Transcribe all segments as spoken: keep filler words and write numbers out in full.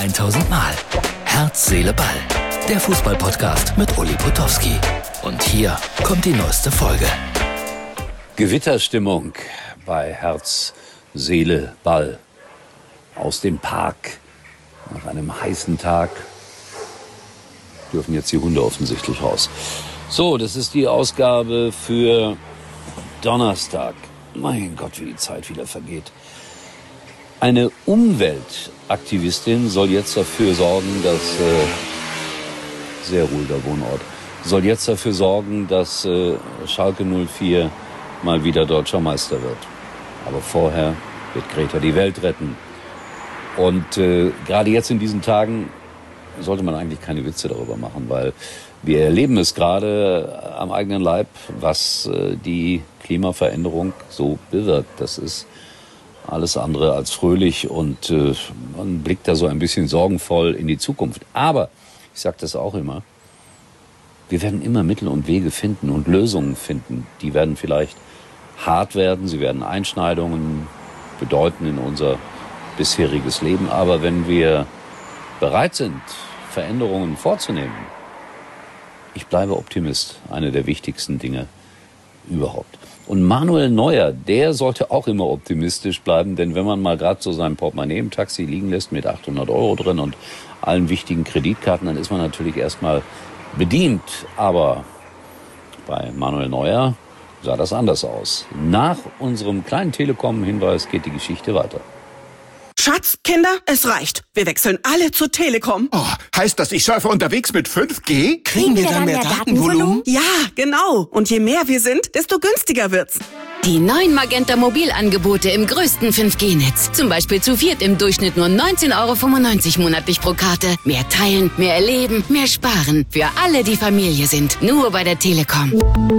tausend Mal. Herz, Seele, Ball. Der Fußball-Podcast mit Uli Potowski. Und hier kommt die neueste Folge. Gewitterstimmung bei Herz, Seele, Ball. Aus dem Park. Nach einem heißen Tag dürfen jetzt die Hunde offensichtlich raus. So, das ist die Ausgabe für Donnerstag. Mein Gott, wie die Zeit wieder vergeht. Eine Umweltaktivistin soll jetzt dafür sorgen, dass, äh, sehr ruhiger Wohnort, soll jetzt dafür sorgen, dass äh, Schalke null vier mal wieder deutscher Meister wird. Aber vorher wird Greta die Welt retten. Und äh, gerade jetzt in diesen Tagen sollte man eigentlich keine Witze darüber machen, weil wir erleben es gerade am eigenen Leib, was äh, die Klimaveränderung so bewirkt. Das ist alles andere als fröhlich und äh, man blickt da so ein bisschen sorgenvoll in die Zukunft. Aber, ich sage das auch immer, wir werden immer Mittel und Wege finden und Lösungen finden. Die werden vielleicht hart werden, sie werden Einschneidungen bedeuten in unser bisheriges Leben. Aber wenn wir bereit sind, Veränderungen vorzunehmen, ich bleibe Optimist, eine der wichtigsten Dinge überhaupt. Und Manuel Neuer, der sollte auch immer optimistisch bleiben, denn wenn man mal gerade so sein Portemonnaie im Taxi liegen lässt mit achthundert Euro drin und allen wichtigen Kreditkarten, dann ist man natürlich erstmal bedient. Aber bei Manuel Neuer sah das anders aus. Nach unserem kleinen Telekom-Hinweis geht die Geschichte weiter. Schatz, Kinder, es reicht. Wir wechseln alle zur Telekom. Oh, heißt das, ich surfe unterwegs mit fünf G? Kriegen wir dann mehr Datenvolumen? Ja, genau. Und je mehr wir sind, desto günstiger wird's. Die neuen Magenta Mobilangebote im größten fünf G Netz. Zum Beispiel zu viert im Durchschnitt nur neunzehn Euro fünfundneunzig monatlich pro Karte. Mehr teilen, mehr erleben, mehr sparen. Für alle, die Familie sind. Nur bei der Telekom.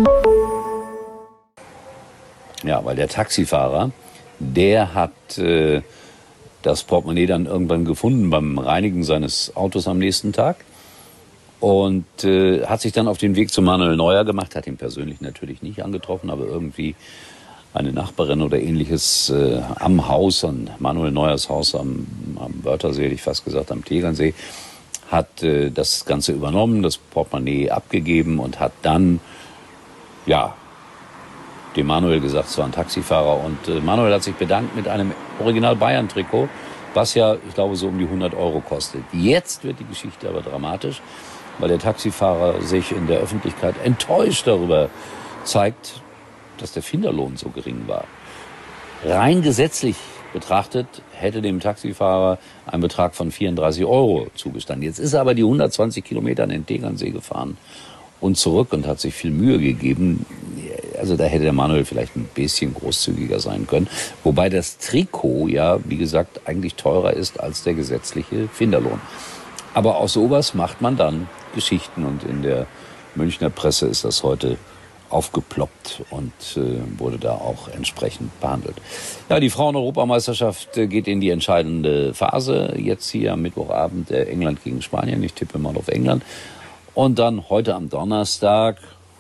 Ja, weil der Taxifahrer, der hat äh, das Portemonnaie dann irgendwann gefunden beim Reinigen seines Autos am nächsten Tag und äh, hat sich dann auf den Weg zu Manuel Neuer gemacht, hat ihn persönlich natürlich nicht angetroffen, aber irgendwie eine Nachbarin oder ähnliches äh, am Haus, an Manuel Neuers Haus am, am Wörthersee, hätte ich fast gesagt, am Tegernsee, hat äh, das Ganze übernommen, das Portemonnaie abgegeben und hat dann, ja, dem Manuel gesagt, es war ein Taxifahrer. Und äh, Manuel hat sich bedankt mit einem Original-Bayern-Trikot, was ja, ich glaube, so um die hundert Euro kostet. Jetzt wird die Geschichte aber dramatisch, weil der Taxifahrer sich in der Öffentlichkeit enttäuscht darüber zeigt, dass der Finderlohn so gering war. Rein gesetzlich betrachtet hätte dem Taxifahrer ein Betrag von vierunddreißig Euro zugestanden. Jetzt ist er aber die hundertzwanzig Kilometer an den Tegernsee gefahren und zurück und hat sich viel Mühe gegeben. Also da hätte der Manuel vielleicht ein bisschen großzügiger sein können. Wobei das Trikot ja, wie gesagt, eigentlich teurer ist als der gesetzliche Finderlohn. Aber aus sowas macht man dann Geschichten. Und in der Münchner Presse ist das heute aufgeploppt und äh, wurde da auch entsprechend behandelt. Ja, die Frauen-Europameisterschaft äh, geht in die entscheidende Phase. Jetzt hier am Mittwochabend äh, England gegen Spanien. Ich tippe mal auf England. Und dann heute am Donnerstag,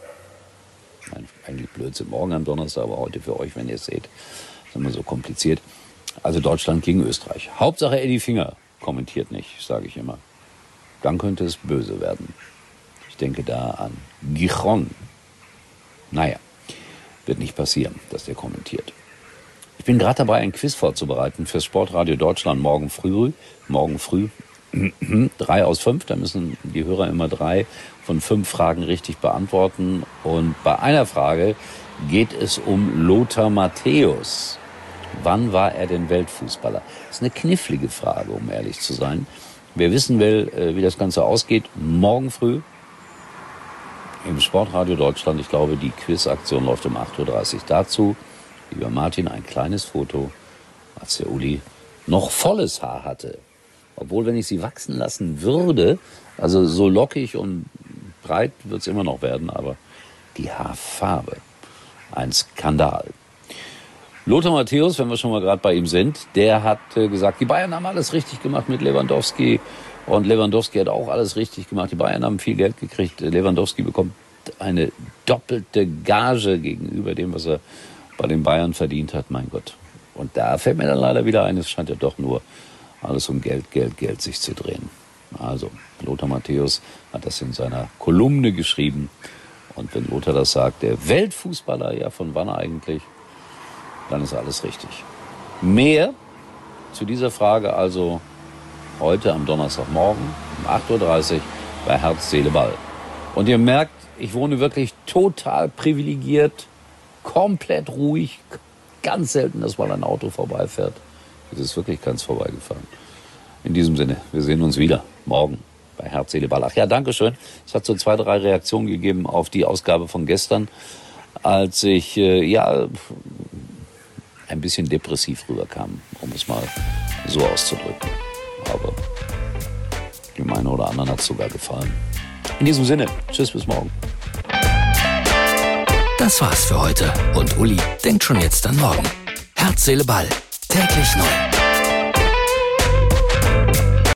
nein, eigentlich Blödsinn, morgen am Donnerstag, aber heute für euch, wenn ihr es seht, ist immer so kompliziert. Also Deutschland gegen Österreich. Hauptsache Eddie Finger kommentiert nicht, sage ich immer. Dann könnte es böse werden. Ich denke da an Gijon. Naja, wird nicht passieren, dass der kommentiert. Ich bin gerade dabei, ein Quiz vorzubereiten fürs Sportradio Deutschland morgen früh. Morgen früh. Drei aus fünf, da müssen die Hörer immer drei von fünf Fragen richtig beantworten. Und bei einer Frage geht es um Lothar Matthäus. Wann war er denn Weltfußballer? Das ist eine knifflige Frage, um ehrlich zu sein. Wer wissen will, wie das Ganze ausgeht, morgen früh im Sportradio Deutschland. Ich glaube, die Quizaktion läuft um acht Uhr dreißig. Dazu, lieber Martin, ein kleines Foto, als der Uli noch volles Haar hatte. Obwohl, wenn ich sie wachsen lassen würde, also so lockig und breit wird es immer noch werden, aber die Haarfarbe, ein Skandal. Lothar Matthäus, wenn wir schon mal gerade bei ihm sind, der hat äh, gesagt, die Bayern haben alles richtig gemacht mit Lewandowski und Lewandowski hat auch alles richtig gemacht. Die Bayern haben viel Geld gekriegt. Lewandowski bekommt eine doppelte Gage gegenüber dem, was er bei den Bayern verdient hat. Mein Gott. Und da fällt mir dann leider wieder ein, es scheint ja doch nur alles um Geld, Geld, Geld sich zu drehen. Also, Lothar Matthäus hat das in seiner Kolumne geschrieben. Und wenn Lothar das sagt, der Weltfußballer, ja von wann eigentlich, dann ist alles richtig. Mehr zu dieser Frage also heute am Donnerstagmorgen um acht Uhr dreißig bei Herz, Seele, Ball. Und ihr merkt, ich wohne wirklich total privilegiert, komplett ruhig, ganz selten, dass mal ein Auto vorbeifährt. Es ist wirklich ganz vorbeigefahren. In diesem Sinne, wir sehen uns wieder morgen bei Herz, Seele, Ball. Ach ja, danke schön. Es hat so zwei, drei Reaktionen gegeben auf die Ausgabe von gestern, als ich, äh, ja, ein bisschen depressiv rüberkam, um es mal so auszudrücken. Aber dem einen oder anderen hat es sogar gefallen. In diesem Sinne, tschüss, bis morgen. Das war's für heute. Und Uli denkt schon jetzt an morgen. Herz, Seele, Ball. Täglich neu.